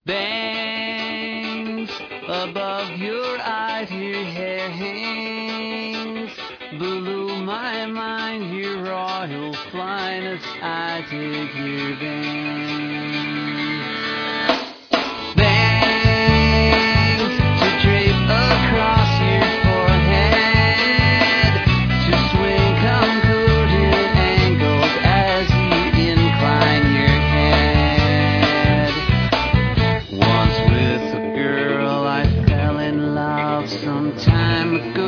Bangs above your eyes, your hair hangs below my mind, your royal flyness, I take your bangs to drape across your forehead, to swing concordant angles as you incline your head. Once with a girl I fell in love some time ago.